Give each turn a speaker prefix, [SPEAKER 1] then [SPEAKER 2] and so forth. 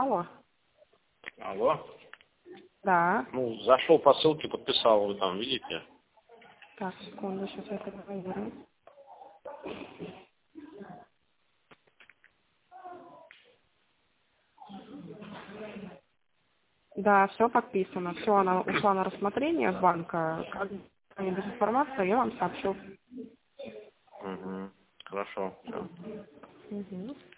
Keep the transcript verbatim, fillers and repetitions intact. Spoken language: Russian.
[SPEAKER 1] Алло.
[SPEAKER 2] Алло.
[SPEAKER 1] Да.
[SPEAKER 2] Ну, зашел по ссылке, подписал, вы там видите?
[SPEAKER 1] Так, секунду, сейчас я это проверю. Да, все подписано. Все, она ушла на рассмотрение в банка. Как без информации, я вам сообщу.
[SPEAKER 2] Угу. Хорошо, все.
[SPEAKER 1] Угу.